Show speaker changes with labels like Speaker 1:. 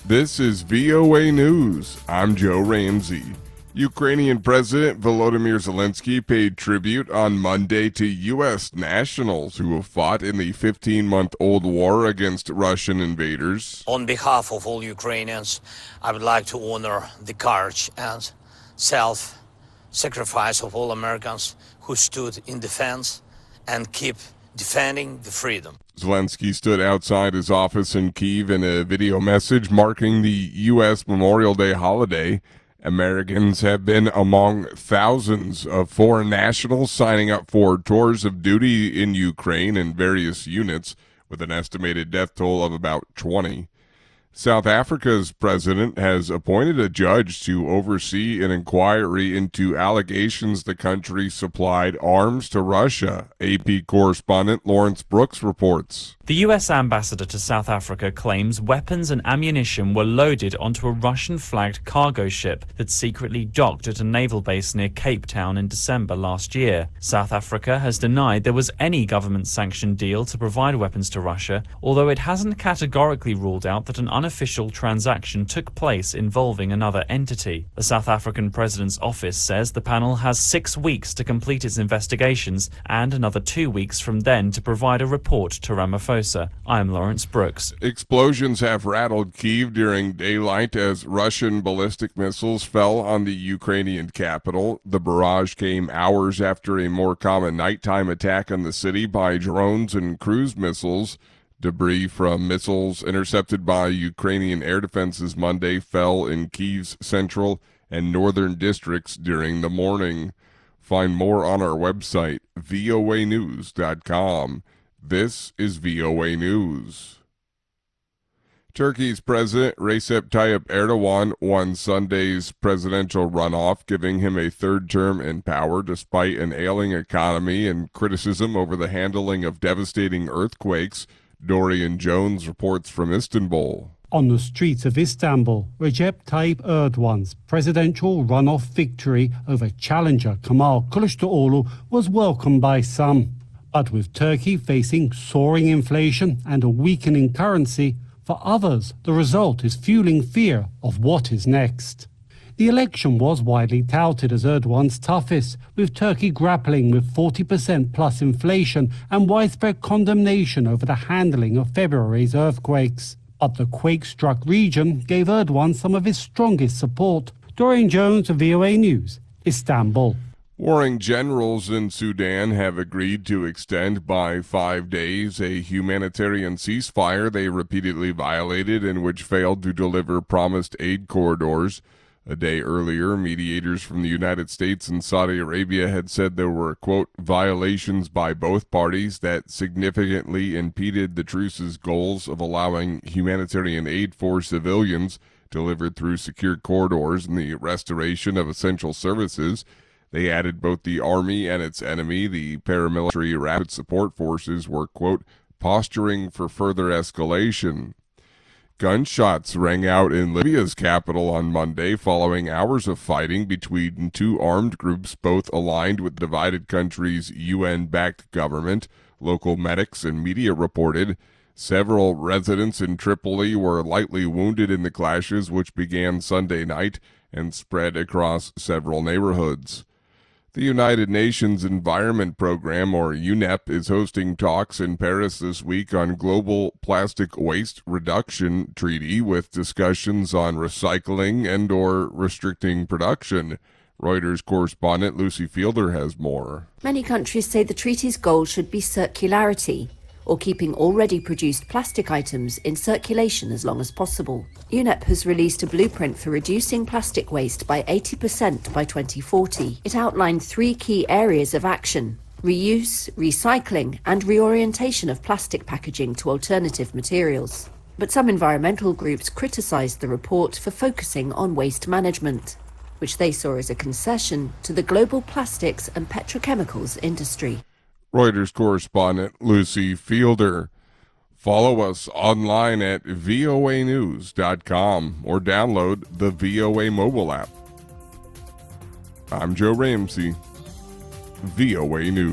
Speaker 1: This is VOA News. I'm Joe Ramsey. Ukrainian President Volodymyr Zelensky paid tribute on Monday to U.S. nationals who have fought in the 15-month-old war against Russian invaders.
Speaker 2: On behalf of all Ukrainians, I would like to honor the courage and self-sacrifice of all Americans who stood in defense and keep defending the freedom.
Speaker 1: Zelensky stood outside his office in Kyiv in a video message marking the U.S. Memorial Day holiday. Americans have been among thousands of foreign nationals signing up for tours of duty in Ukraine in various units, with an estimated death toll of about 20. South Africa's president has appointed a judge to oversee an inquiry into allegations the country supplied arms to Russia. AP correspondent Lawrence Brooks reports.
Speaker 3: The U.S. ambassador to South Africa claims weapons and ammunition were loaded onto a Russian-flagged cargo ship that secretly docked at a naval base near Cape Town in December last year. South Africa has denied there was any government-sanctioned deal to provide weapons to Russia, although it hasn't categorically ruled out that an unofficial transaction took place involving another entity. The South African president's office says the panel has 6 weeks to complete its investigations and another 2 weeks from then to provide a report to Ramaphosa. I'm Lawrence Brooks.
Speaker 1: Explosions have rattled Kyiv during daylight as Russian ballistic missiles fell on the Ukrainian capital. The barrage came hours after a more common nighttime attack on the city by drones and cruise missiles. Debris from missiles intercepted by Ukrainian air defenses Monday fell in Kyiv's central and northern districts during the morning. Find more on our website, voanews.com. This is VOA News. Turkey's President Recep Tayyip Erdogan won Sunday's presidential runoff, giving him a third term in power despite an ailing economy and criticism over the handling of devastating earthquakes. Dorian Jones reports from Istanbul.
Speaker 4: On the streets of Istanbul, Recep Tayyip Erdogan's presidential runoff victory over challenger Kemal Kılıçdaroğlu was welcomed by some. But with Turkey facing soaring inflation and a weakening currency, for others the result is fueling fear of what is next. The election was widely touted as Erdogan's toughest, with Turkey grappling with 40% plus inflation and widespread condemnation over the handling of February's earthquakes. But the quake-struck region gave Erdogan some of his strongest support. Dorian Jones of VOA News, Istanbul.
Speaker 1: Warring generals in Sudan have agreed to extend by 5 days a humanitarian ceasefire they repeatedly violated and which failed to deliver promised aid corridors. A day earlier, mediators from the United States and Saudi Arabia had said there were, quote, violations by both parties that significantly impeded the truce's goals of allowing humanitarian aid for civilians delivered through secure corridors and the restoration of essential services. They added both the army and its enemy, the paramilitary rapid support forces, were, quote, posturing for further escalation. Gunshots rang out in Libya's capital on Monday following hours of fighting between two armed groups both aligned with the divided country's UN-backed government. Local medics and media reported several residents in Tripoli were lightly wounded in the clashes, which began Sunday night and spread across several neighborhoods. The United Nations Environment Program, or UNEP, is hosting talks in Paris this week on global plastic waste reduction treaty with discussions on recycling and or restricting production. Reuters correspondent Lucy Fielder has more.
Speaker 5: Many countries say the treaty's goal should be circularity, or keeping already produced plastic items in circulation as long as possible. UNEP has released a blueprint for reducing plastic waste by 80% by 2040. It outlined 3 key areas of action: reuse, recycling, and reorientation of plastic packaging to alternative materials. But some environmental groups criticised the report for focusing on waste management, which they saw as a concession to the global plastics and petrochemicals industry.
Speaker 1: Reuters correspondent Lucy Fielder. Follow us online at voanews.com or download the VOA mobile app. I'm Joe Ramsey, VOA News.